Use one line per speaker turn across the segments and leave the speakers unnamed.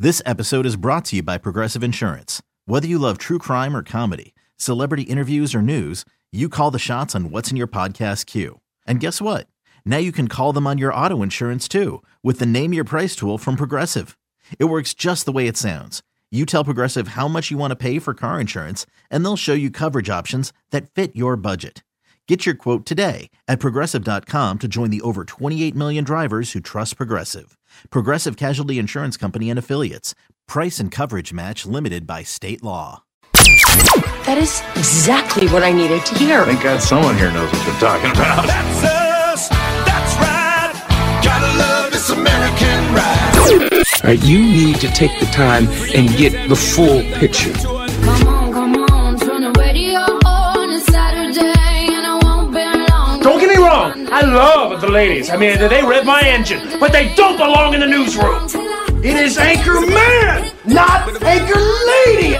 This episode is brought to you by Progressive Insurance. Whether you love true crime or comedy, celebrity interviews or news, you call the shots on what's in your podcast queue. And guess what? Now you can call them on your auto insurance too with the Name Your Price tool from Progressive. It works just the way it sounds. You tell Progressive how much you want to pay for car insurance, and they'll show you coverage options that fit your budget. Get your quote today at Progressive.com to join the over 28 million drivers who trust Progressive. Progressive Casualty Insurance Company and Affiliates. Price and coverage match limited by state law.
That is exactly what I needed to hear.
Thank God someone here knows what they're talking about.
That's us. That's right. Gotta love this American ride.
All right, you need to take the time and get the full picture.
Come on, turn the radio on. It's Saturday and I won't be long.
Don't get me wrong, I love the ladies. I mean, they rev my engine, but they don't belong in the newsroom. It is Anchor Man, not Anchor Lady.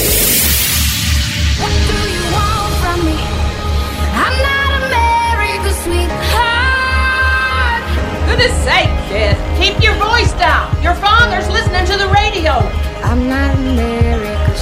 What do you want from me? I'm not America's sweetheart.
Goodness sake, kid. Keep your voice down. Your father's listening to the radio.
I'm not America's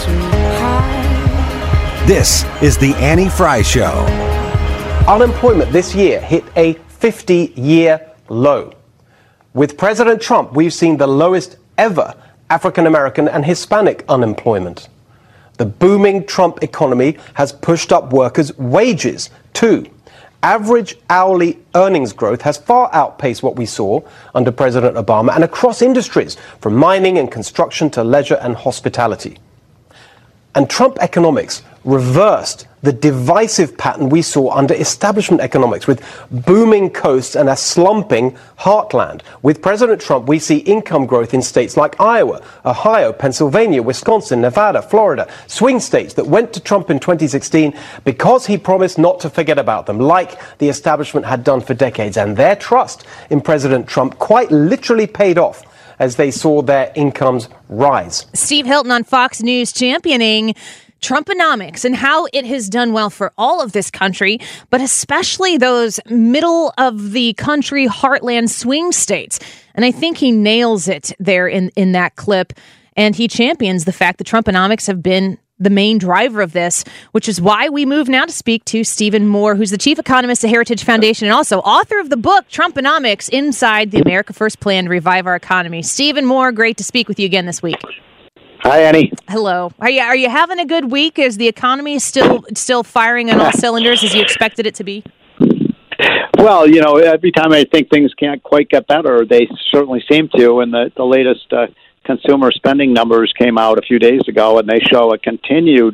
sweetheart.
This is the Annie Fry Show.
Unemployment this year hit a 50-year low. With President Trump, we've seen the lowest ever African American and Hispanic unemployment. The booming Trump economy has pushed up workers' wages, too. Average hourly earnings growth has far outpaced what we saw under President Obama and across industries, from mining and construction to leisure and hospitality. And Trump economics reversed the divisive pattern we saw under establishment economics, with booming coasts and a slumping heartland. With President Trump, we see income growth in states like Iowa, Ohio, Pennsylvania, Wisconsin, Nevada, Florida, swing states that went to Trump in 2016 because he promised not to forget about them, like the establishment had done for decades. And their trust in President Trump quite literally paid off as they saw their incomes rise.
Steve Hilton on Fox News championing Trumponomics and how it has done well for all of this country, but especially those middle of the country heartland swing states. And I think he nails it there in that clip. And he champions the fact that Trumponomics have been the main driver of this, which is why we move now to speak to Stephen Moore, who's the chief economist at Heritage Foundation and also author of the book Trumponomics: Inside the America First Plan to Revive Our Economy. Stephen Moore, great to speak with you again this week.
Hi, Annie.
Hello. Are you having a good week? Is the economy still firing on all cylinders as you expected it to be?
Well, you know, every time I think things can't quite get better, they certainly seem to. And the latest consumer spending numbers came out a few days ago, and they show a continued,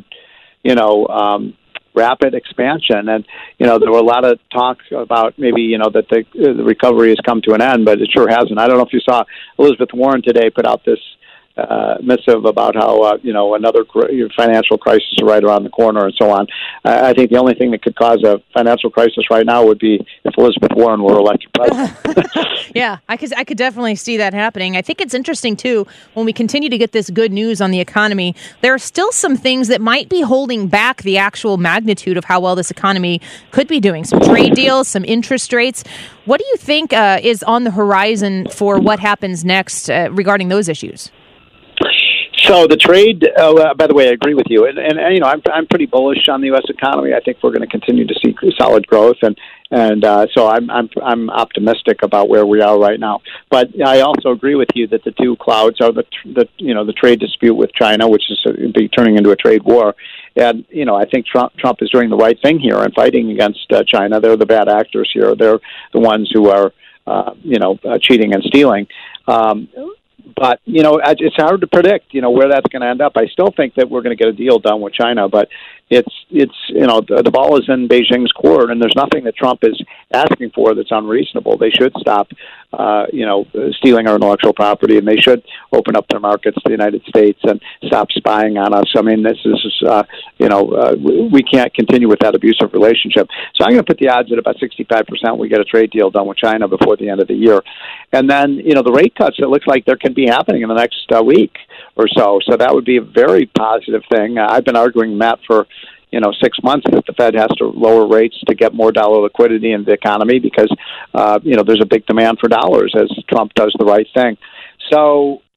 rapid expansion. And, there were a lot of talk about maybe, that the recovery has come to an end, but it sure hasn't. I don't know if you saw Elizabeth Warren today put out this missive about how, another financial crisis is right around the corner and so on. I think the only thing that could cause a financial crisis right now would be if Elizabeth Warren were elected president.
Yeah, I could definitely see that happening. I think it's interesting, too, when we continue to get this good news on the economy, there are still some things that might be holding back the actual magnitude of how well this economy could be doing. Some trade deals, some interest rates. What do you think is on the horizon for what happens next regarding those issues?
So the trade, by the way, I agree with you, and I'm pretty bullish on the U.S. economy. I think we're going to continue to see solid growth, and so I'm optimistic about where we are right now. But I also agree with you that the two clouds are the trade dispute with China, which is turning into a trade war, and I think Trump is doing the right thing here and fighting against China. They're the bad actors here. They're the ones who are cheating and stealing. But, it's hard to predict, where that's going to end up. I still think that we're going to get a deal done with China, but it's the ball is in Beijing's court, and there's nothing that Trump is asking for that's unreasonable. They should stop, stealing our intellectual property, and they should open up their markets to the United States and stop spying on us. I mean, this is, we can't continue with that abusive relationship. So I'm going to put the odds at about 65% we get a trade deal done with China before the end of the year. And then, the rate cuts, it looks like there can be happening in the next week or so. So that would be a very positive thing. I've been arguing that for 6 months that the Fed has to lower rates to get more dollar liquidity in the economy because, there's a big demand for dollars as Trump does the right thing. So,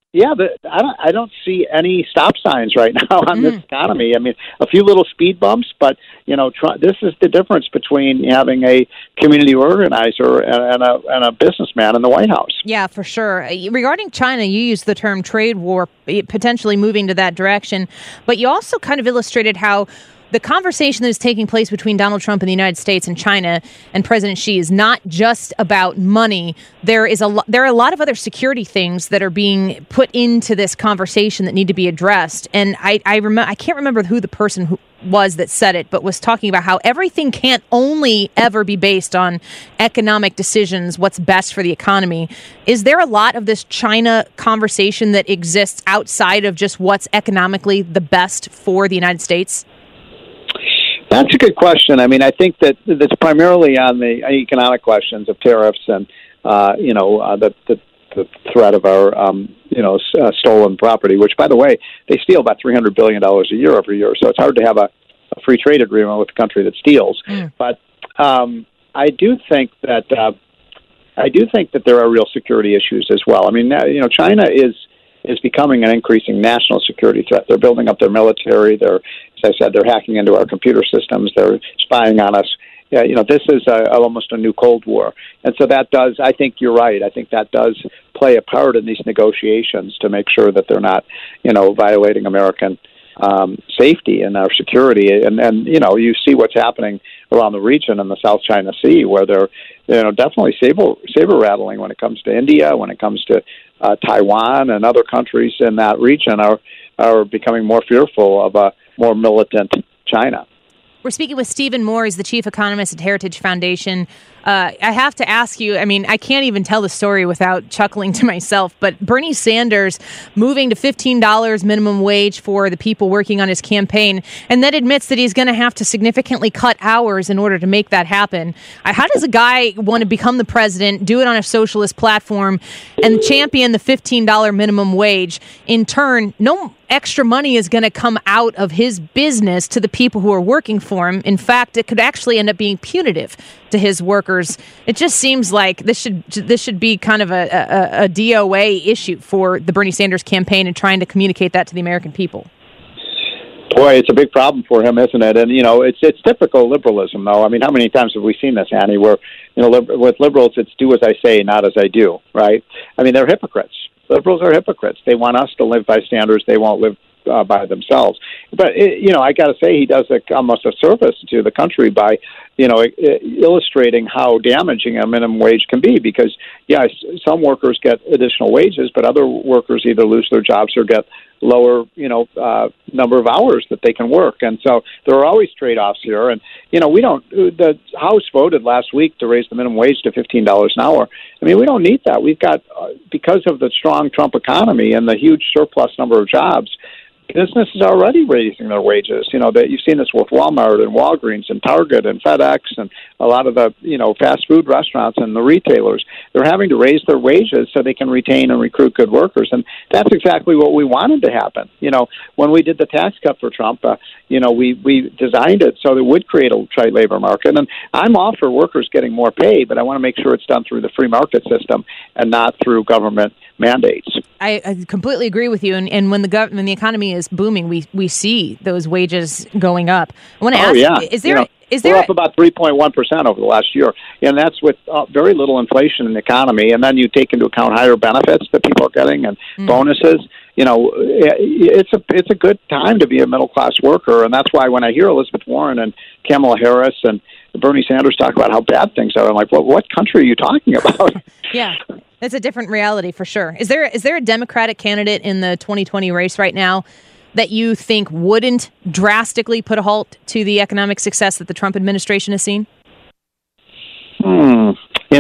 I don't see any stop signs right now on this economy. I mean, a few little speed bumps, but this is the difference between having a community organizer and a businessman in the White House.
Yeah, for sure. Regarding China, you used the term trade war, potentially moving to that direction, but you also kind of illustrated how the conversation that is taking place between Donald Trump and the United States and China and President Xi is not just about money. There are a lot of other security things that are being put into this conversation that need to be addressed. And I can't remember who the person who was that said it, but was talking about how everything can't only ever be based on economic decisions, what's best for the economy. Is there a lot of this China conversation that exists outside of just what's economically the best for the United States?
That's a good question. I mean, I think that's primarily on the economic questions of tariffs and, the threat of our, stolen property, which, by the way, they steal about $300 billion a year every year. So it's hard to have a free trade agreement with a country that steals. But I do think that there are real security issues as well. I mean, China is becoming an increasing national security threat. They're building up their military. As I said, they're hacking into our computer systems. They're spying on us. Yeah, this is almost a new Cold War. And so that does, I think you're right. I think that does play a part in these negotiations to make sure that they're not, violating American safety and our security. And you see what's happening around the region in the South China Sea, where they're definitely saber rattling when it comes to India, when it comes to Taiwan, and other countries in that region are becoming more fearful of a more militant China.
We're speaking with Stephen Moore. He's the chief economist at Heritage Foundation. I have to ask you, I mean, I can't even tell the story without chuckling to myself, but Bernie Sanders moving to $15 minimum wage for the people working on his campaign, and then admits that he's going to have to significantly cut hours in order to make that happen. How does a guy want to become the president, do it on a socialist platform, and champion the $15 minimum wage? In turn, no extra money is going to come out of his business to the people who are working for him. In fact, it could actually end up being punitive to his workers. It just seems like this should be kind of a DOA issue for the Bernie Sanders campaign and trying to communicate that to the American people.
Boy, it's a big problem for him, isn't it? And, it's typical liberalism, though. I mean, how many times have we seen this, Annie, where, with liberals, it's do as I say, not as I do, right? I mean, they're hypocrites. Liberals are hypocrites. They want us to live by standards they won't live by themselves. But, I got to say he does almost a service to the country by, illustrating how damaging a minimum wage can be because, some workers get additional wages, but other workers either lose their jobs or get lower, number of hours that they can work. And so there are always trade-offs here. And, the House voted last week to raise the minimum wage to $15 an hour. I mean, we don't need that. We've got, because of the strong Trump economy and the huge surplus number of jobs, businesses are already raising their wages. You've seen this with Walmart and Walgreens and Target and FedEx and a lot of the, fast food restaurants and the retailers. They're having to raise their wages so they can retain and recruit good workers. And that's exactly what we wanted to happen. When we did the tax cut for Trump, we designed it so that it would create a tight labor market. And I'm all for workers getting more pay, but I want to make sure it's done through the free market system and not through government mandates.
I completely agree with you. And when the economy is booming, we see those wages going up. I want to ask,
we're up about 3.1% over the last year, and that's with very little inflation in the economy. And then you take into account higher benefits that people are getting and bonuses. It's a good time to be a middle class worker, and that's why when I hear Elizabeth Warren and Kamala Harris and Bernie Sanders talk about how bad things are, I'm like, well, what country are you talking about?
Yeah. It's a different reality for sure. Is there a Democratic candidate in the 2020 race right now that you think wouldn't drastically put a halt to the economic success that the Trump administration has seen?
I'm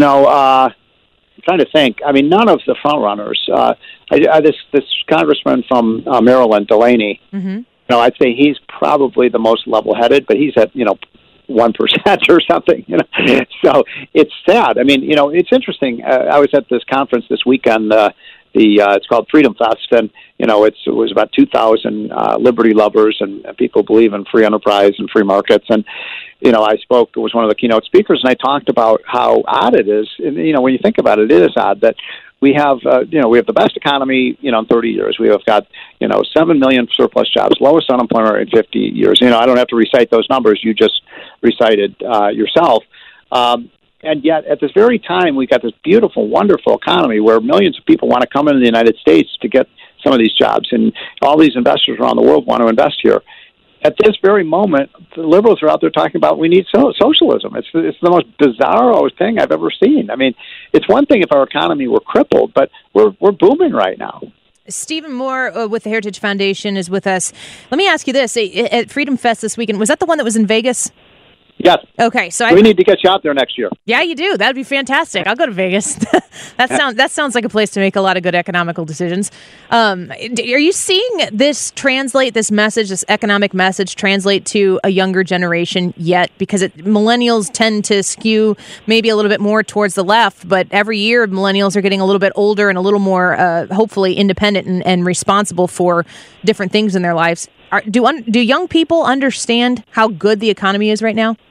trying to think. I mean, none of the front runners. This congressman from Maryland, Delaney. Mm-hmm. I'd say he's probably the most level-headed, but he's at 1% or something, So it's sad. I mean, it's interesting. I was at this conference this weekend. It's called Freedom Fest, and it was about 2,000 liberty lovers and people believe in free enterprise and free markets. And I spoke. It was one of the keynote speakers, and I talked about how odd it is. And when you think about it, it is odd that we have the best economy, in 30 years. We have got, 7 million surplus jobs, lowest unemployment rate in 50 years. I don't have to recite those numbers. You just recited yourself. And yet, at this very time, we got this beautiful, wonderful economy where millions of people want to come into the United States to get some of these jobs, and all these investors around the world want to invest here. At this very moment, the liberals are out there talking about we need socialism. It's the most bizarro thing I've ever seen. I mean, it's one thing if our economy were crippled, but we're booming right now.
Stephen Moore with the Heritage Foundation is with us. Let me ask you this. At Freedom Fest this weekend, was that the one that was in Vegas?
Yes.
Okay, so
we need to get you out there next year.
Yeah, you do. That would be fantastic. I'll go to Vegas. That sounds like a place to make a lot of good economical decisions. Are you seeing this message, this economic message, translate to a younger generation yet? Because millennials tend to skew maybe a little bit more towards the left, but every year millennials are getting a little bit older and a little more, hopefully, independent and responsible for different things in their lives. Do young people understand how good the economy is right now?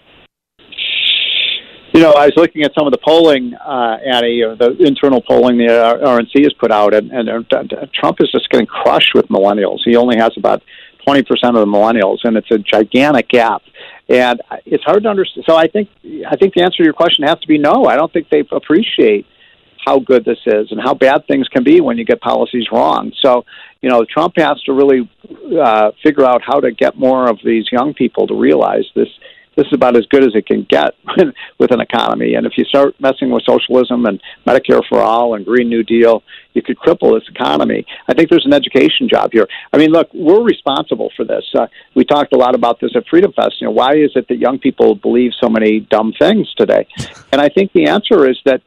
I was looking at some of the polling, Annie, the internal polling the RNC has put out, and Trump is just getting crushed with millennials. He only has about 20% of the millennials, and it's a gigantic gap. And it's hard to understand. So I think the answer to your question has to be no. I don't think they appreciate how good this is and how bad things can be when you get policies wrong. So, Trump has to really figure out how to get more of these young people to realize this is about as good as it can get with an economy. And if you start messing with socialism and Medicare for all and Green New Deal, you could cripple this economy. I think there's an education job here. I mean, look, we're responsible for this. We talked a lot about this at Freedom Fest. Why is it that young people believe so many dumb things today? And I think the answer is that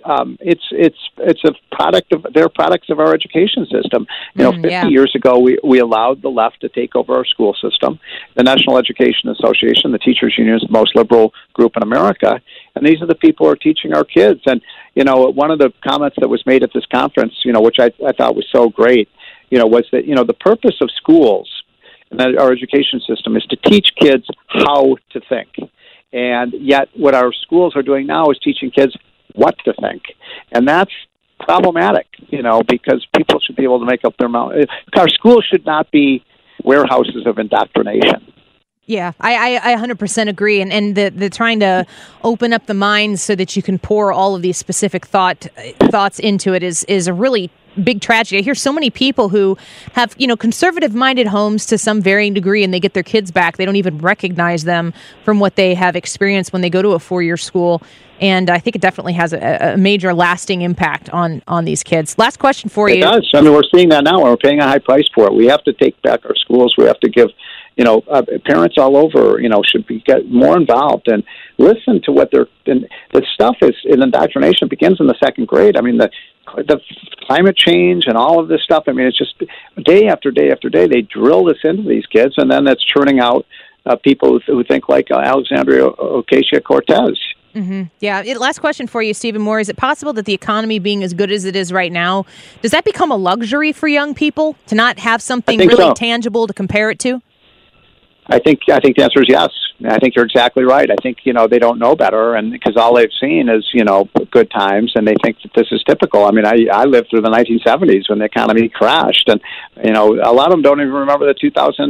it's a product of they're products of our education system. 50 years ago, we allowed the left to take over our school system. The National Education Association, the teachers' union, is the most liberal group in America, and these are the people who are teaching our kids. And one of the comments that was made at this conference, which I thought was so great, was that the purpose of schools and our education system is to teach kids how to think. And yet what our schools are doing now is teaching kids what to think. And that's problematic, because people should be able to make up their mind. Our schools should not be warehouses of indoctrination.
Yeah, I 100% agree. And the trying to open up the minds so that you can pour all of these specific thoughts into it is a really big tragedy. I hear so many people who have, conservative-minded homes to some varying degree, and they get their kids back. They don't even recognize them from what they have experienced when they go to a four-year school. And I think it definitely has a major lasting impact on these kids. Last question for you.
It does. I mean, we're seeing that now. We're paying a high price for it. We have to take back our schools. We have to give, parents all over, should get more involved and listen to what the stuff is in indoctrination begins in the second grade. I mean, the climate change and all of this stuff. I mean, it's just day after day after day, they drill this into these kids, and then that's churning out people who think like Alexandria Ocasio-Cortez.
Mm-hmm. Yeah. Last question for you, Stephen Moore. Is it possible that the economy being as good as it is right now, does that become a luxury for young people to not have something really tangible to compare it to?
I think the answer is yes. I think you're exactly right. I think, they don't know better, and because all they've seen is, good times, and they think that this is typical. I mean, I lived through the 1970s when the economy crashed, and, a lot of them don't even remember the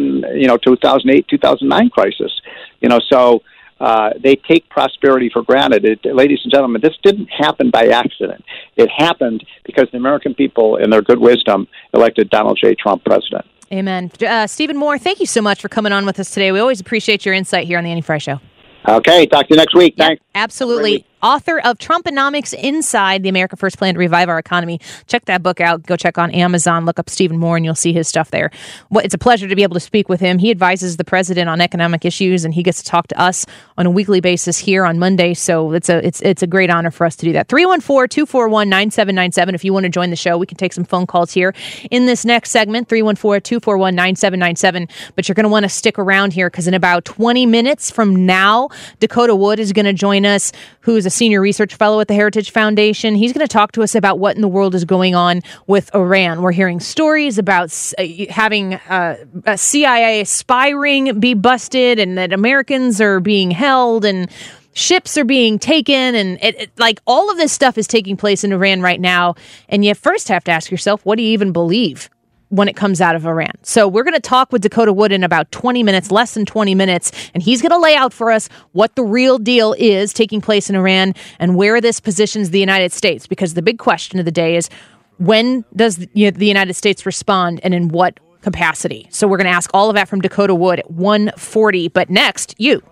2008, 2009 crisis. So they take prosperity for granted. Ladies and gentlemen, this didn't happen by accident. It happened because the American people, in their good wisdom, elected Donald J. Trump president.
Amen. Stephen Moore, thank you so much for coming on with us today. We always appreciate your insight here on the Annie Frey Show.
Okay, talk to you next week. Thanks.
Absolutely. Author of Trumponomics Inside the America First Plan to Revive Our Economy. Check that book out. Go check on Amazon. Look up Stephen Moore and you'll see his stuff there. It's a pleasure to be able to speak with him. He advises the president on economic issues, and he gets to talk to us on a weekly basis here on Monday. So it's a great honor for us to do that. 314-241-9797. If you want to join the show, we can take some phone calls here in this next segment, 314-241-9797. But you're going to want to stick around here because in about 20 minutes from now, Dakota Wood is going to join us, who is a senior research fellow at the Heritage Foundation. He's going to talk to us about what in the world is going on with Iran. We're hearing stories about having a CIA spy ring be busted and that Americans are being held, and ships are being taken, and like all of this stuff is taking place in Iran right now. And you first have to ask yourself, what do you even believe when it comes out of Iran? So we're going to talk with Dakota Wood in about 20 minutes, less than 20 minutes, and he's going to lay out for us what the real deal is taking place in Iran and where this positions the United States. Because the big question of the day is, when does the United States respond, and in what capacity? So we're going to ask all of that from Dakota Wood at 1:40. But next, you,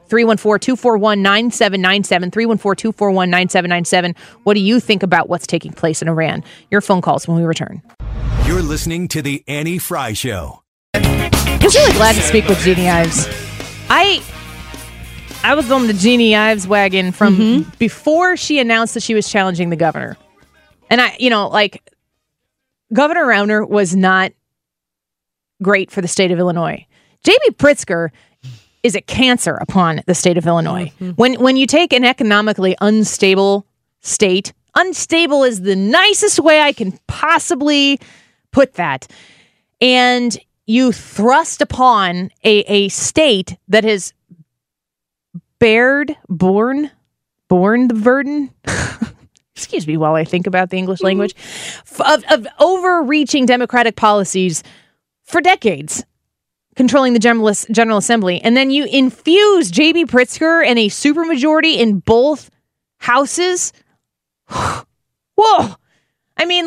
314-241-9797, 314-241-9797. What do you think about what's taking place in Iran? Your phone calls when we return.
You're listening to The Annie Fry Show.
I was really glad to speak with Jeannie Ives. I was on the Jeannie Ives wagon from before she announced that she was challenging the governor. And Governor Rauner was not great for the state of Illinois. J.B. Pritzker is a cancer upon the state of Illinois. When you take an economically unstable state, unstable is the nicest way I can possibly put that, and you thrust upon a state that has borne the burden. Excuse me while I think about the English language, of overreaching Democratic policies for decades, controlling the General Assembly. And then you infuse J.B. Pritzker and a supermajority in both houses. Whoa. I mean,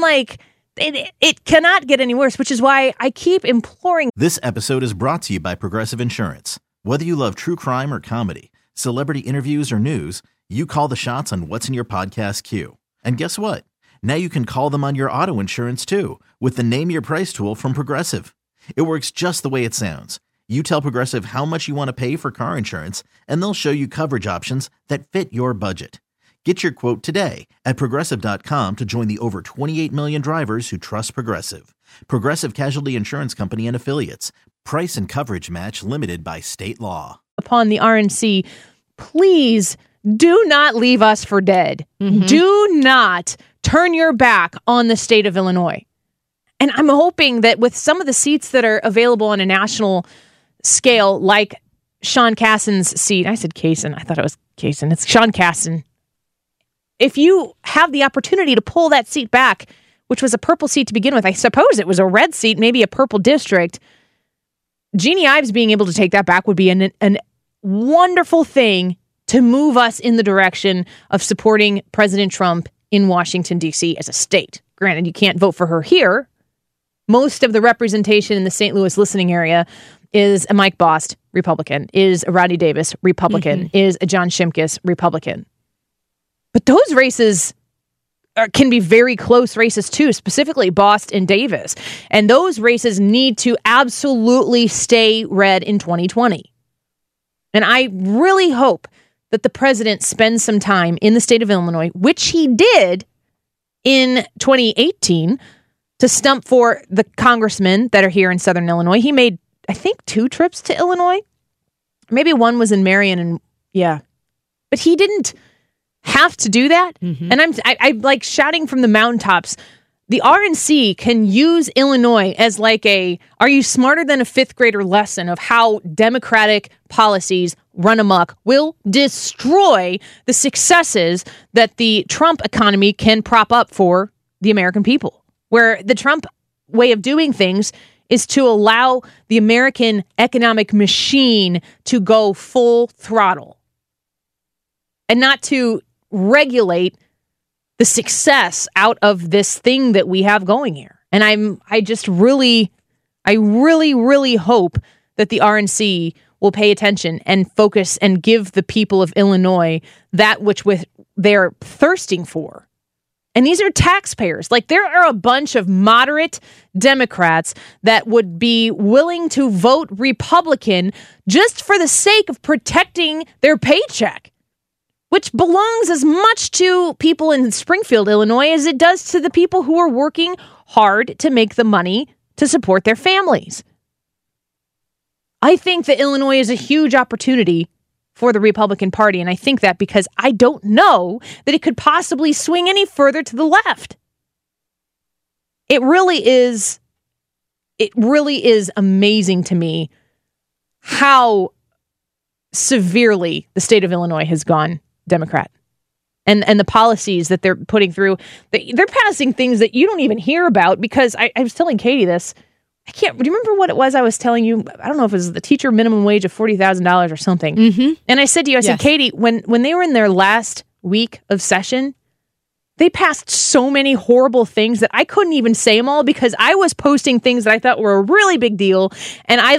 it cannot get any worse, which is why I keep imploring.
This episode is brought to you by Progressive Insurance. Whether you love true crime or comedy, celebrity interviews or news, you call the shots on what's in your podcast queue. And guess what? Now you can call them on your auto insurance too, with the Name Your Price tool from Progressive. It works just the way it sounds. You tell Progressive how much you want to pay for car insurance, and they'll show you coverage options that fit your budget. Get your quote today at Progressive.com to join the over 28 million drivers who trust Progressive. Progressive Casualty Insurance Company and Affiliates. Price and coverage match limited by state law.
Upon the RNC, please do not leave us for dead. Do not turn your back on the state of Illinois. And I'm hoping that with some of the seats that are available on a national scale, like Sean Cassin's seat, I said Cason, I thought it was Cason, it's Sean Cassin. If you have the opportunity to pull that seat back, which was a purple seat to begin with, I suppose it was a red seat, maybe a purple district, Jeannie Ives being able to take that back would be an wonderful thing to move us in the direction of supporting President Trump in Washington, D.C. as a state. Granted, you can't vote for her here. Most of the representation in the St. Louis listening area is a Mike Bost, Republican, is a Rodney Davis, Republican, is a John Shimkus, Republican. But those races can be very close races too, specifically Bost and Davis. And those races need to absolutely stay red in 2020. And I really hope that the president spends some time in the state of Illinois, which he did in 2018, to stump for the congressmen that are here in Southern Illinois. He made, I think, 2 trips to Illinois. Maybe one was in Marion, and but he didn't have to do that. And I'm like shouting from the mountaintops. The RNC can use Illinois as like are you smarter than a 5th grader lesson of how Democratic policies run amok will destroy the successes that the Trump economy can prop up for the American people. Where the Trump way of doing things is to allow the American economic machine to go full throttle and not to regulate the success out of this thing that we have going here. And I really hope that the RNC will pay attention and focus and give the people of Illinois that which they're thirsting for. And these are taxpayers. Like, there are a bunch of moderate Democrats that would be willing to vote Republican just for the sake of protecting their paycheck, which belongs as much to people in Springfield, Illinois, as it does to the people who are working hard to make the money to support their families. I think that Illinois is a huge opportunity for the Republican Party, and I think that because I don't know that it could possibly swing any further to the left. It really is amazing to me how severely the state of Illinois has gone Democrat. And the policies that they're putting through, they're passing things that you don't even hear about because I was telling Katie this. Do you remember what it was I was telling you? I don't know if it was the teacher minimum wage of $40,000 or something.
Mm-hmm.
And I said to you, I said, Katie, when they were in their last week of session, they passed so many horrible things that I couldn't even say them all because I was posting things that I thought were a really big deal. And I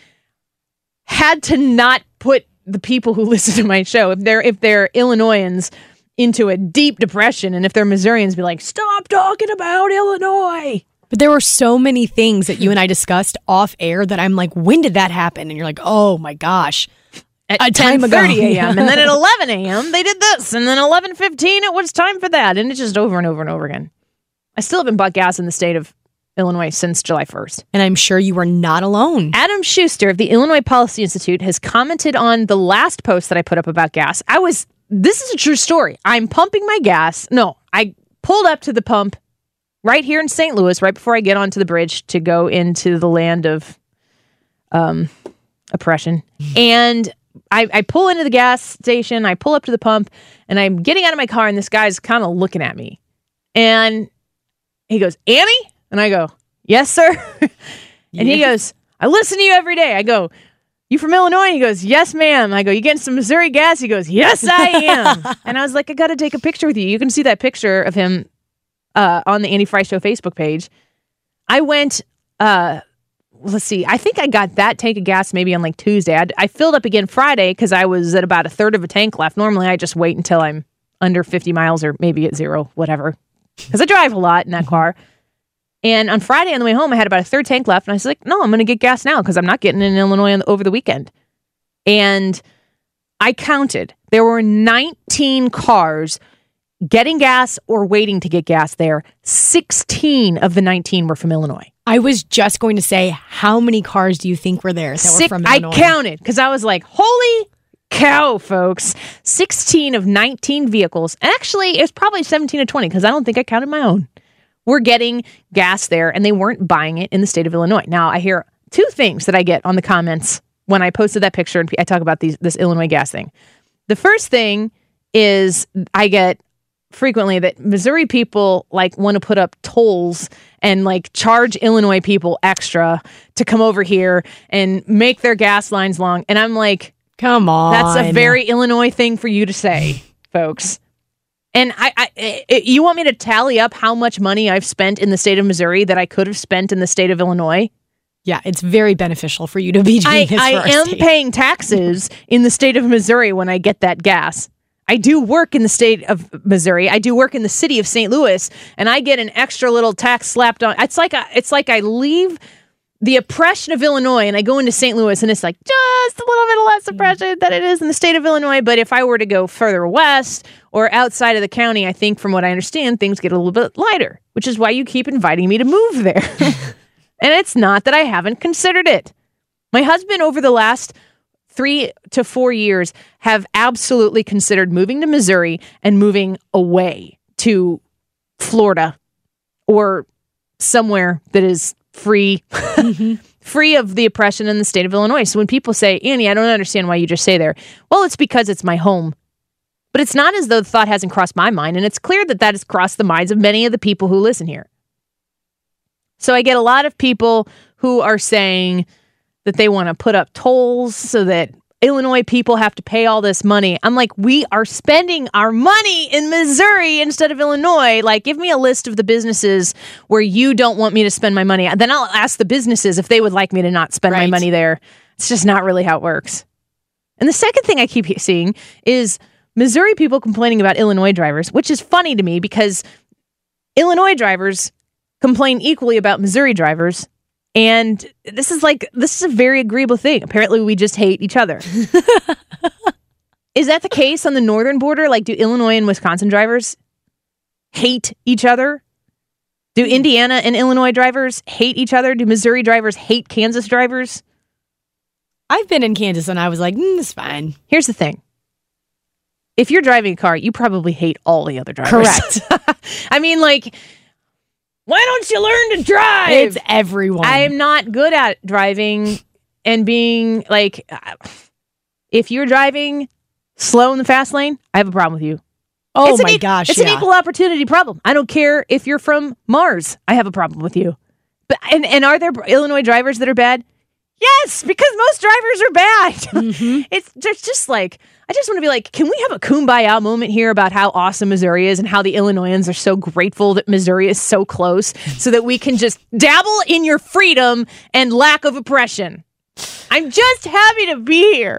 had to not put the people who listen to my show, if they're Illinoisans, into a deep depression, and if they're Missourians, be like, stop talking about Illinois.
But there were so many things that you and I discussed off air that I'm like, when did that happen? And you're like, oh my gosh.
At 10:30 a.m. And then at 11 a.m. they did this, and then 11:15 it was time for that, and it's just over and over and over again. I still haven't bought gas in the state of Illinois since July 1st.
And I'm sure you were not alone.
Adam Schuster of the Illinois Policy Institute has commented on the last post that I put up about gas. This is a true story. I'm pumping my gas. No, I pulled up to the pump right here in St. Louis, right before I get onto the bridge to go into the land of oppression. And I pull into the gas station, I pull up to the pump, and I'm getting out of my car, and this guy's kind of looking at me. And he goes, Annie? And I go, yes, sir. And he goes, I listen to you every day. I go, you from Illinois? He goes, yes, ma'am. I go, you getting some Missouri gas? He goes, yes, I am. And I was like, I got to take a picture with you. You can see that picture of him on the Annie Fry Show Facebook page. I went, let's see, I think I got that tank of gas maybe on Tuesday. I filled up again Friday because I was at about a third of a tank left. Normally, I just wait until I'm under 50 miles or maybe at 0, whatever. Because I drive a lot in that car. And on Friday on the way home, I had about a third tank left. And I was like, no, I'm going to get gas now because I'm not getting in Illinois over the weekend. And I counted. There were 19 cars getting gas or waiting to get gas there. 16 of the 19 were from Illinois.
I was just going to say, how many cars do you think were there that were from Illinois?
I counted because I was like, holy cow, folks. 16 of 19 vehicles. And actually, it's probably 17 to 20 because I don't think I counted my own. We're getting gas there, and they weren't buying it in the state of Illinois. Now, I hear two things that I get on the comments when I posted that picture and I talk about this Illinois gas thing. The first thing is I get frequently that Missouri people want to put up tolls and charge Illinois people extra to come over here and make their gas lines long. And I'm like,
come on.
That's a very Illinois thing for you to say, folks. And you want me to tally up how much money I've spent in the state of Missouri that I could have spent in the state of Illinois?
Yeah, it's very beneficial for you to be doing this for our
I am
state.
paying taxes in the state of Missouri when I get that gas. I do work in the state of Missouri. I do work in the city of St. Louis, and I get an extra little tax slapped on. It's like I leave the oppression of Illinois and I go into St. Louis, and it's just a little bit less oppression than it is in the state of Illinois. But if I were to go further west or outside of the county, I think from what I understand, things get a little bit lighter, which is why you keep inviting me to move there. And it's not that I haven't considered it. My husband over the last 3 to 4 years have absolutely considered moving to Missouri and moving away to Florida or somewhere that is free, free of the oppression in the state of Illinois. So when people say, Annie, I don't understand why you just say there. Well, it's because it's my home. But it's not as though the thought hasn't crossed my mind. And it's clear that has crossed the minds of many of the people who listen here. So I get a lot of people who are saying that they want to put up tolls so that Illinois people have to pay all this money. I'm like, we are spending our money in Missouri instead of Illinois. Give me a list of the businesses where you don't want me to spend my money. Then I'll ask the businesses if they would like me to not spend my money there. It's just not really how it works. And the second thing I keep seeing is Missouri people complaining about Illinois drivers, which is funny to me because Illinois drivers complain equally about Missouri drivers. And this is a very agreeable thing. Apparently, we just hate each other. Is that the case on the northern border? Do Illinois and Wisconsin drivers hate each other? Do Indiana and Illinois drivers hate each other? Do Missouri drivers hate Kansas drivers?
I've been in Kansas and I was like, it's fine.
Here's the thing. If you're driving a car, you probably hate all the other drivers.
Correct.
I mean, why don't you learn to drive?
It's everyone.
I'm not good at driving and being if you're driving, slow in the fast lane, I have a problem with you.
Oh my gosh.
It's an equal opportunity problem. I don't care if you're from Mars. I have a problem with you. But and are there Illinois drivers that are bad? Yes, because most drivers are bad. Mm-hmm. It's just like, I just want to be like, can we have a kumbaya moment here about how awesome Missouri is and how the Illinoisans are so grateful that Missouri is so close so that we can just dabble in your freedom and lack of oppression. I'm just happy to be here.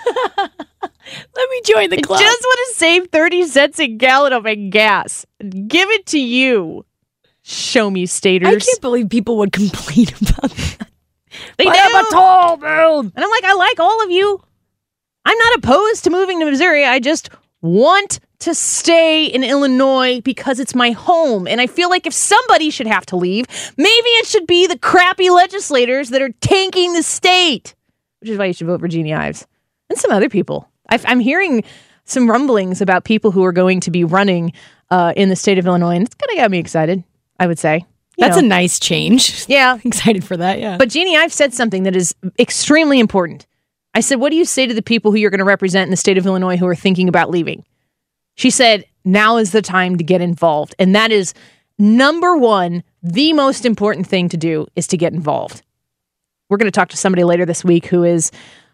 Let me join the club.
I just want to save 30 cents a gallon on my gas and give it to you. Show me, staters.
I can't believe people would complain about that.
They
have
do.
a toll bill.
And I'm like, I like all of you. I'm not opposed to moving to Missouri. I just want to stay in Illinois because it's my home. And I feel like if somebody should have to leave, maybe it should be the crappy legislators that are tanking the state, which is why you should vote for Jeannie Ives and some other people. I'm hearing some rumblings about people who are going to be running in the state of Illinois, and it's kind of got me excited, I would say.
That's a nice change.
Yeah.
Excited for that, yeah.
But Jeannie, I've said something that is extremely important. I said, what do you say to the people who you're going to represent in the state of Illinois who are thinking about leaving? She said, now is the time to get involved. And that is number one, the most important thing to do is to get involved. We're going to talk to somebody later this week who is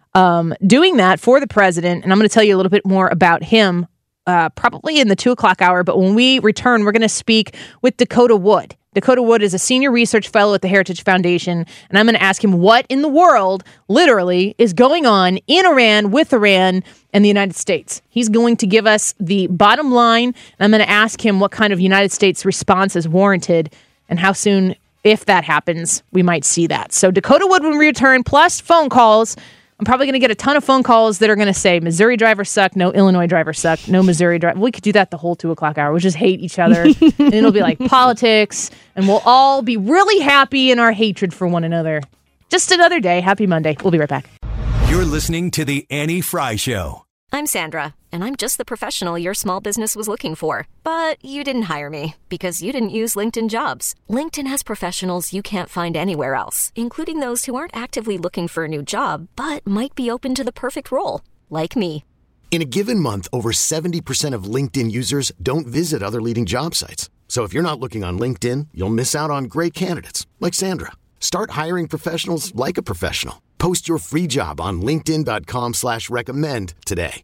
doing that for the president. And I'm going to tell you a little bit more about him probably in the 2 o'clock hour. But when we return, we're going to speak with Dakota Wood. Dakota Wood is a senior research fellow at the Heritage Foundation, and I'm going to ask him what in the world, literally, is going on in Iran, with Iran, and the United States. He's going to give us the bottom line, and I'm going to ask him what kind of United States response is warranted, and how soon, if that happens, we might see that. So Dakota Wood when we return, plus phone calls. I'm probably going to get a ton of phone calls that are going to say Missouri drivers suck, no Illinois drivers suck, no Missouri driver. We could do that the whole 2 o'clock hour. We'll just hate each other. And it'll be like politics, and we'll all be really happy in our hatred for one another. Just another day. Happy Monday. We'll be right back.
You're listening to The Annie Fry Show.
I'm Sandra, and I'm just the professional your small business was looking for. But you didn't hire me because you didn't use LinkedIn Jobs. LinkedIn has professionals you can't find anywhere else, including those who aren't actively looking for a new job, but might be open to the perfect role, like me.
In a given month, over 70% of LinkedIn users don't visit other leading job sites. So if you're not looking on LinkedIn, you'll miss out on great candidates like Sandra. Start hiring professionals like a professional. Post your free job on linkedin.com/recommend today.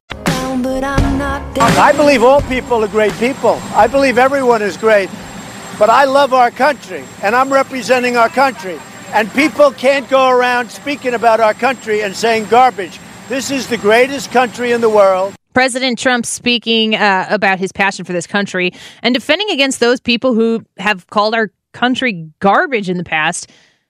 I believe all people are great people. I believe everyone is great. But I love our country, and I'm representing our country. And people can't go around speaking about our country and saying garbage. This is the greatest country in the world.
President Trump speaking about his passion for this country and defending against those people who have called our country garbage in the past.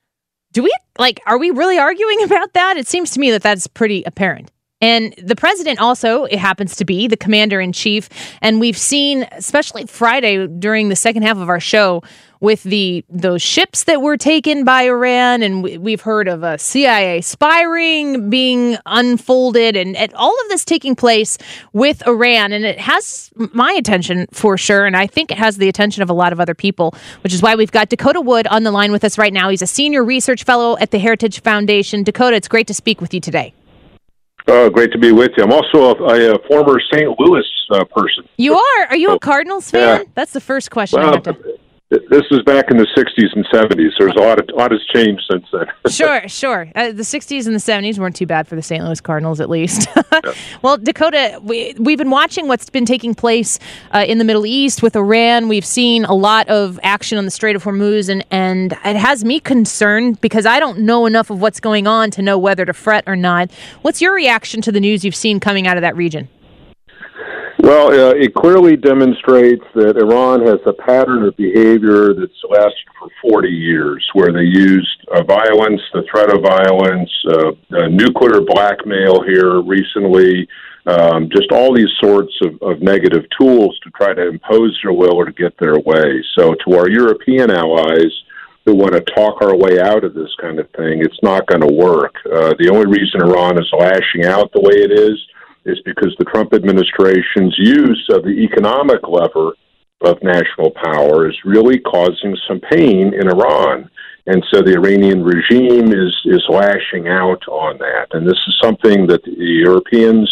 Are we really arguing about that? It seems to me that that's pretty apparent. And the president also, it happens to be the commander-in-chief. And we've seen, especially Friday during the second half of our show, with those ships that were taken by Iran. And we've heard of a CIA spy ring being unfolded and all of this taking place with Iran. And it has my attention for sure. And I think it has the attention of a lot of other people, which is why we've got Dakota Wood on the line with us right now. He's a senior research fellow at the Heritage Foundation. Dakota, it's great to speak with you today.
Great to be with you. I'm also a former St. Louis person.
You are? Are you a Cardinals fan? Yeah. That's the first question I have to...
This is back in the 60s and 70s. There's a lot has changed since then.
Sure. The 60s and the 70s weren't too bad for the St. Louis Cardinals, at least. Yeah. Well, Dakota, we've been watching what's been taking place in the Middle East with Iran. We've seen a lot of action on the Strait of Hormuz, and it has me concerned because I don't know enough of what's going on to know whether to fret or not. What's your reaction to the news you've seen coming out of that region?
Well, it clearly demonstrates that Iran has a pattern of behavior that's lasted for 40 years, where they used violence, the threat of violence, nuclear blackmail here recently, just all these sorts of negative tools to try to impose their will or to get their way. So to our European allies who want to talk our way out of this kind of thing, it's not going to work. The only reason Iran is lashing out the way it is because the Trump administration's use of the economic lever of national power is really causing some pain in Iran. And so the Iranian regime is lashing out on that. And this is something that the Europeans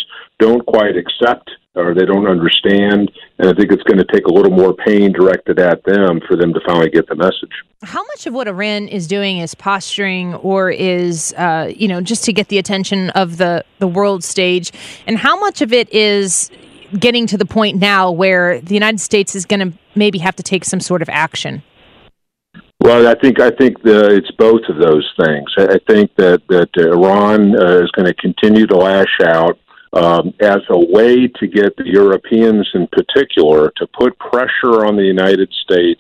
don't quite accept or they don't understand, and I think it's going to take a little more pain directed at them for them to finally get the message.
How much of what Iran is doing is posturing or is, just to get the attention of the world stage, and how much of it is getting to the point now where the United States is going to maybe have to take some sort of action?
Well, I think it's both of those things. I think that Iran is going to continue to lash out as a way to get the Europeans in particular to put pressure on the United States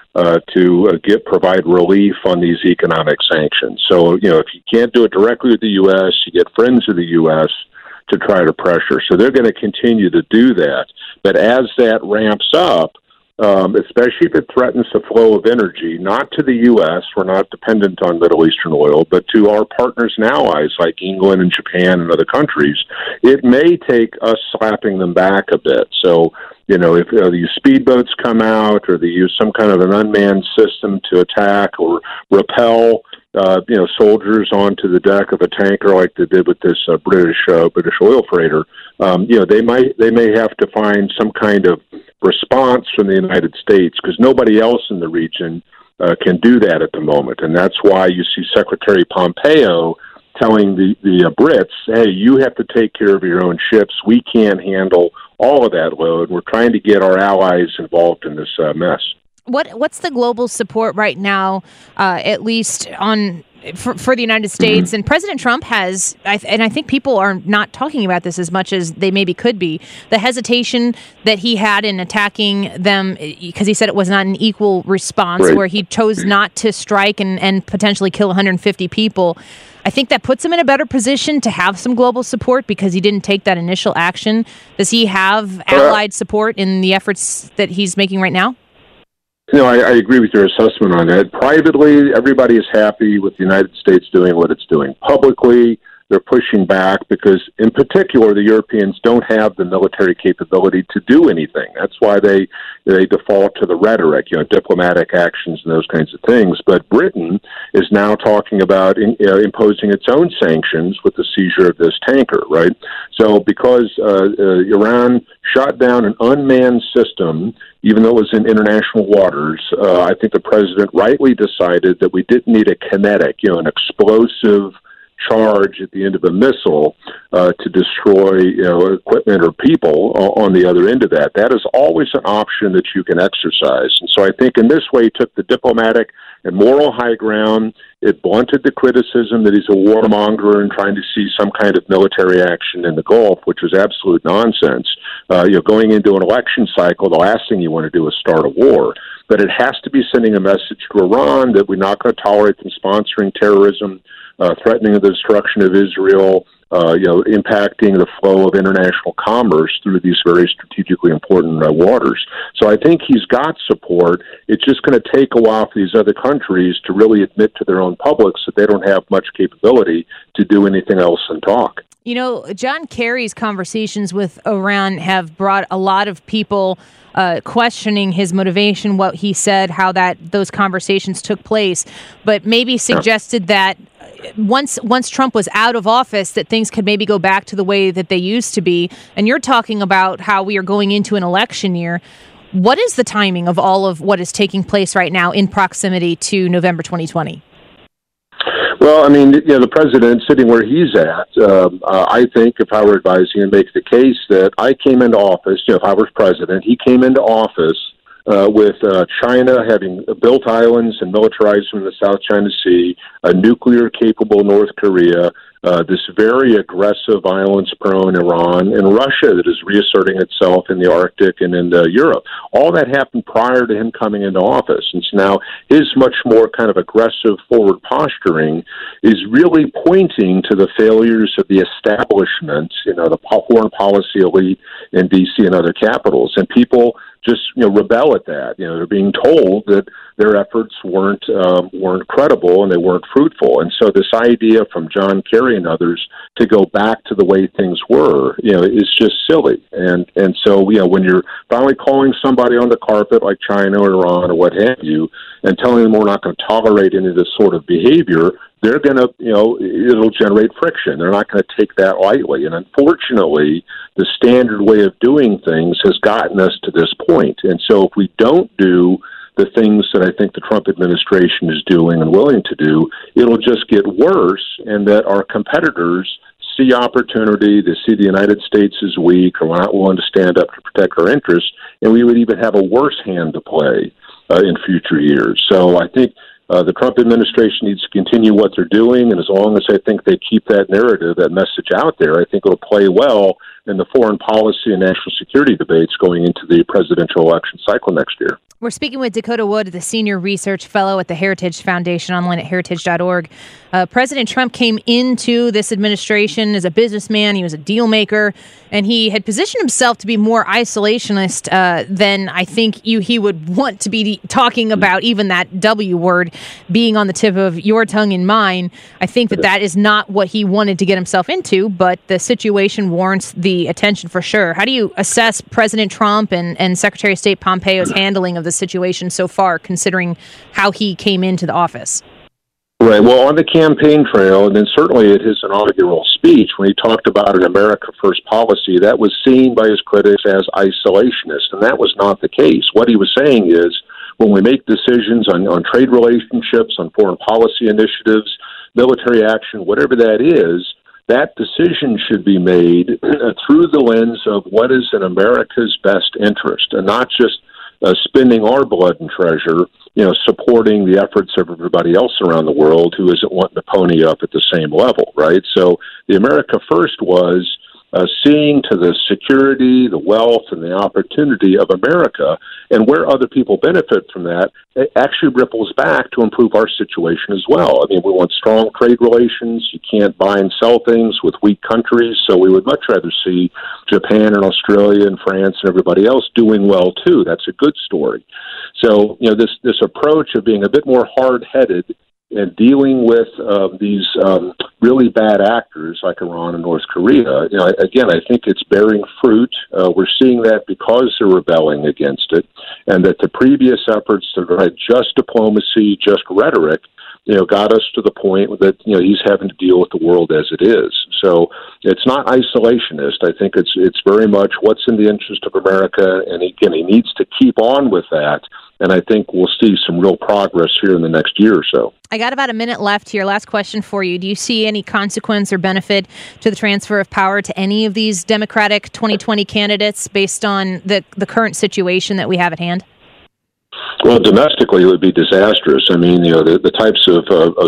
to provide relief on these economic sanctions. So, if you can't do it directly with the U.S., you get friends of the U.S. to try to pressure. So they're going to continue to do that. But as that ramps up, especially if it threatens the flow of energy, not to the U.S., we're not dependent on Middle Eastern oil, but to our partners and allies like England and Japan and other countries, it may take us slapping them back a bit. So, if these speedboats come out or they use some kind of an unmanned system to attack or repel soldiers onto the deck of a tanker like they did with this British oil freighter, they may have to find some kind of response from the United States because nobody else in the region can do that at the moment, and that's why you see Secretary Pompeo telling the Brits, "Hey, you have to take care of your own ships. We can't handle all of that load. We're trying to get our allies involved in this mess."
What's the global support right now, at least for the United States? And President Trump has, and I think people are not talking about this as much as they maybe could be, the hesitation that he had in attacking them because he said it was not an equal response, right, where he chose not to strike and potentially kill 150 people. I think that puts him in a better position to have some global support because he didn't take that initial action. Does he have allied support in the efforts that he's making right now?
I agree with your assessment on that. Privately, everybody is happy with the United States doing what it's doing. Publicly, they're pushing back because, in particular, the Europeans don't have the military capability to do anything. That's why they default to the rhetoric, diplomatic actions and those kinds of things. But Britain is now talking about imposing its own sanctions with the seizure of this tanker, right? So because Iran shot down an unmanned system, even though it was in international waters, I think the president rightly decided that we didn't need a kinetic, an explosive charge at the end of a missile to destroy equipment or people on the other end of that. That is always an option that you can exercise. And so I think in this way he took the diplomatic and moral high ground. It blunted the criticism that he's a warmonger and trying to see some kind of military action in the Gulf, which was absolute nonsense. Going into an election cycle, the last thing you want to do is start a war. But it has to be sending a message to Iran that we're not going to tolerate them sponsoring terrorism, threatening the destruction of Israel, impacting the flow of international commerce through these very strategically important waters. So I think he's got support. It's just going to take a while for these other countries to really admit to their own publics that they don't have much capability to do anything else than talk.
John Kerry's conversations with Iran have brought a lot of people questioning his motivation, what he said, how those conversations took place, but maybe suggested that once Trump was out of office, that things could maybe go back to the way that they used to be. And you're talking about how we are going into an election year. What is the timing of all of what is taking place right now in proximity to November 2020?
Well, the president sitting where he's at, I think if I were advising him, make the case that I came into office, if I was president, he came into office with China having built islands and militarized them in the South China Sea, a nuclear-capable North Korea, this very aggressive, violence-prone Iran, and Russia that is reasserting itself in the Arctic and in Europe. All that happened prior to him coming into office. And so now his much more kind of aggressive forward posturing is really pointing to the failures of the establishment, the foreign policy elite in D.C. and other capitals. And people just rebel at that. They're being told that their efforts weren't credible and they weren't fruitful. And so this idea from John Kerry and others to go back to the way things were, is just silly. And so when you're finally calling somebody on the carpet like China or Iran or what have you, and telling them we're not going to tolerate any of this sort of behavior, they're going to, it'll generate friction. They're not going to take that lightly. And unfortunately, the standard way of doing things has gotten us to this point. And so if we don't do the things that I think the Trump administration is doing and willing to do, it'll just get worse, and that our competitors see opportunity, they see the United States is weak or we're not willing to stand up to protect our interests, and we would even have a worse hand to play in future years. So I think the Trump administration needs to continue what they're doing, and as long as I think they keep that narrative, that message out there, I think it'll play well in the foreign policy and national security debates going into the presidential election cycle next year.
We're speaking with Dakota Wood, the Senior Research Fellow at the Heritage Foundation, online at heritage.org. President Trump came into this administration as a businessman. He was a deal maker, and he had positioned himself to be more isolationist than I think he would want to be talking about, even that W word being on the tip of your tongue and mine. I think that is not what he wanted to get himself into, but the situation warrants the attention for sure. How do you assess President Trump and Secretary of State Pompeo's handling of the situation so far, considering how he came into the office?
Right. Well, on the campaign trail, and then certainly at his inaugural speech, when he talked about an America First policy, that was seen by his critics as isolationist, and that was not the case. What he was saying is, when we make decisions on trade relationships, on foreign policy initiatives, military action, whatever that is, that decision should be made through the lens of what is in America's best interest, and not just spending our blood and treasure, supporting the efforts of everybody else around the world who isn't wanting to pony up at the same level, right? So the America First was seeing to the security, the wealth, and the opportunity of America, and where other people benefit from that, it actually ripples back to improve our situation as well. I mean, we want strong trade relations. You can't buy and sell things with weak countries, so we would much rather see Japan and Australia and France and everybody else doing well, too. That's a good story. So, this approach of being a bit more hard-headed and dealing with these really bad actors like Iran and North Korea, again, I think it's bearing fruit. We're seeing that because they're rebelling against it, and that the previous efforts to provide just diplomacy, just rhetoric, got us to the point that, he's having to deal with the world as it is. So it's not isolationist. I think it's very much what's in the interest of America, and again, he needs to keep on with that. And I think we'll see some real progress here in the next year or so.
I got about a minute left here. Last question for you. Do you see any consequence or benefit to the transfer of power to any of these Democratic 2020 candidates based on the current situation that we have at hand?
Well, domestically, it would be disastrous. I mean, the types of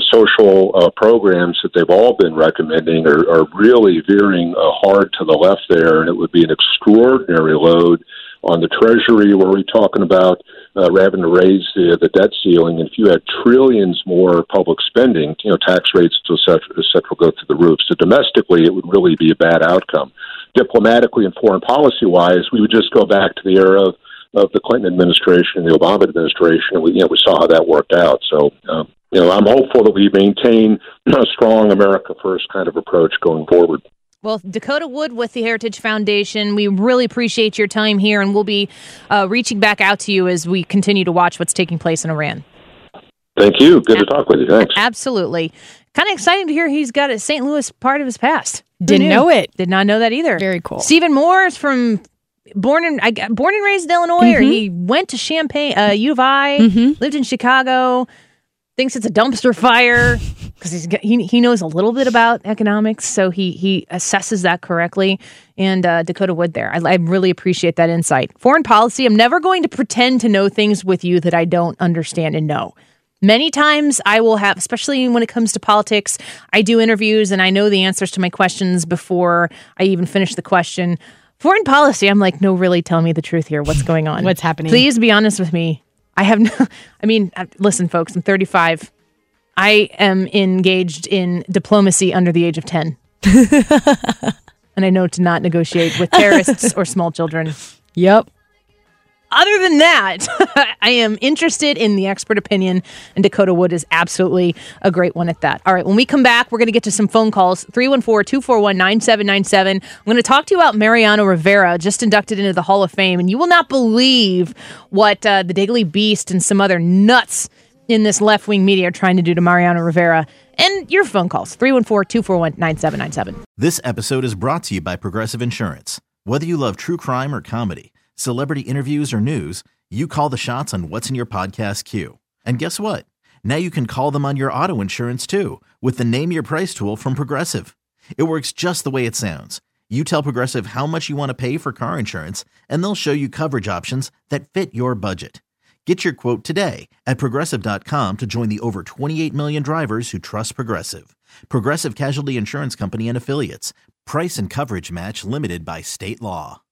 social programs that they've all been recommending are really veering hard to the left there, and it would be an extraordinary load on the Treasury, where we're talking about having to raise the debt ceiling. And if you had trillions more public spending, tax rates, et cetera, will go through the roof. So domestically, it would really be a bad outcome. Diplomatically and foreign policy-wise, we would just go back to the era of the Clinton administration and the Obama administration, and we saw how that worked out. So, I'm hopeful that we maintain a strong America First kind of approach going forward.
Well, Dakota Wood with the Heritage Foundation, we really appreciate your time here, and we'll be reaching back out to you as we continue to watch what's taking place in Iran.
Thank you. Good to talk with you. Thanks.
Absolutely. Kind of exciting to hear he's got a St. Louis part of his past.
Didn't know it.
Did not know that either.
Very cool.
Stephen Moore is from born and raised in Illinois, or he went to Champaign, U of I, lived in Chicago, thinks it's a dumpster fire because he knows a little bit about economics, so he assesses that correctly. And Dakota Wood there. I really appreciate that insight. Foreign policy, I'm never going to pretend to know things with you that I don't understand and know. Many times I will have, especially when it comes to politics, I do interviews and I know the answers to my questions before I even finish the question. Foreign policy, I'm like, no, really tell me the truth here. What's going on?
What's happening? Please
be honest with me. Listen, folks, I'm 35. I am engaged in diplomacy under the age of 10. And I know to not negotiate with terrorists or small children.
Yep.
Other than that, I am interested in the expert opinion, and Dakota Wood is absolutely a great one at that. All right, when we come back, we're going to get to some phone calls, 314-241-9797. I'm going to talk to you about Mariano Rivera, just inducted into the Hall of Fame, and you will not believe what the Daily Beast and some other nuts in this left-wing media are trying to do to Mariano Rivera. and your phone calls, 314-241-9797.
This episode is brought to you by Progressive Insurance. Whether you love true crime or comedy, celebrity interviews or news, you call the shots on what's in your podcast queue. And guess what? Now you can call them on your auto insurance too with the Name Your Price tool from Progressive. It works just the way it sounds. You tell Progressive how much you want to pay for car insurance, and they'll show you coverage options that fit your budget. Get your quote today at Progressive.com to join the over 28 million drivers who trust Progressive. Progressive Casualty Insurance Company and Affiliates. Price and coverage match limited by state law.